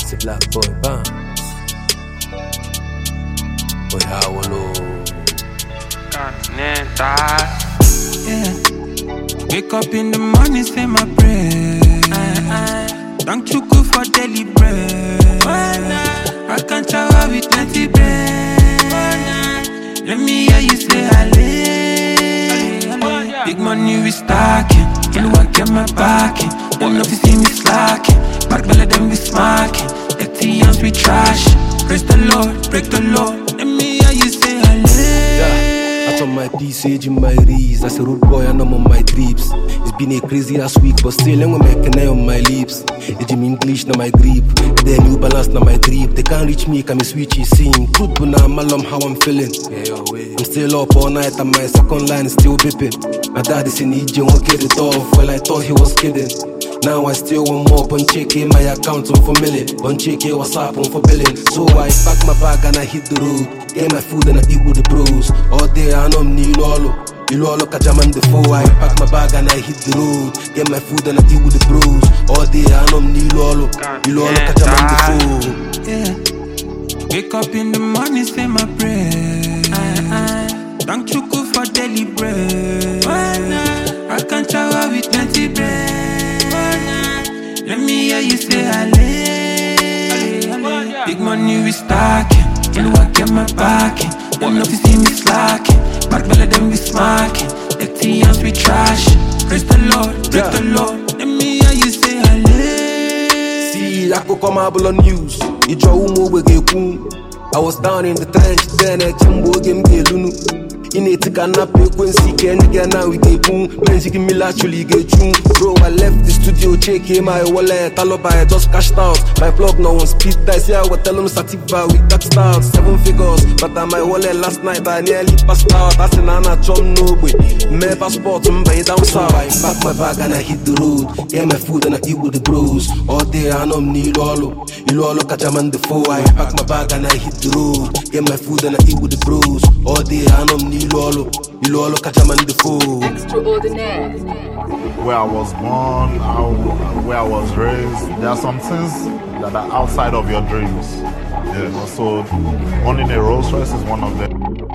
Nasty black boy, bam. Boy, how low. Continental. Yeah. Wake up in the morning, say my prayer. Thank you good for daily bread. I can't travel with 20 bread. Let me hear you say hallelujah. Big money we stacking. You want get my backing. Them know if you see me slacking. Back belly them we smacking. ATMs we trash. Praise the Lord, break the law. Let me hear you say hallelujah. I turn my PCH in my reeds. As a road boy and I'm on my trips. It's been a crazy ass week, but still I'm make an eye on my lips. It's in English na my grip. The New Balance na my drip. They can't reach me, can me switchy sing. Truth but now I'm alum how I'm feeling. I'm still up all night and my second line is still bipping. My dad is in EJ, won't get it off. Well, I thought he was kidding. Now I still want more, but check my account on for million. But check what's up on for billing. So I pack my bag and I hit the road. Get my food and I eat with the bros. All day I know me lolo. You lolo kajaman the foe. I pack my bag and I hit the road. Get my food and I eat with the bros. All day I know me lolo. You lolo kajaman the foe. Yeah. Wake up in the morning, say my prayer. Thank you good for daily bread. I can't travel with 20 bread. Let me hear you say hallelujah. Big money we stacking. You want get my backing. Them know if you see me slacking. Back belly them we smacking. ATMs we trash. Praise the Lord, break the law. Let me hear you say hallelujah. See, I could come out on news. You draw we get cool. I was down in the trench, then I jumbo game get lunu. In it to canap, when see can again now we get boom. Men see me actually get tune. Bro, I left the studio, check my wallet, taloba, I just cashed out. My plug no one speed dice, yeah, I will tell them sativa with that start. 7 figures, but at my wallet last night I nearly passed out. I said, Nana, John, no way. My passport, I'm by down south. I pack my bag and I hit the road. Get my food and I eat with the bros. All day I know me lolo. You lolo kajaman the foe. I pack my bag and I hit the road. Get my food and I eat with the bros. All day I know me lolo. You lolo kajaman the foe. Extraordinaire. Where I was born, where I was raised, there are some things that are outside of your dreams. You know, so owning a Rolls Royce is one of them.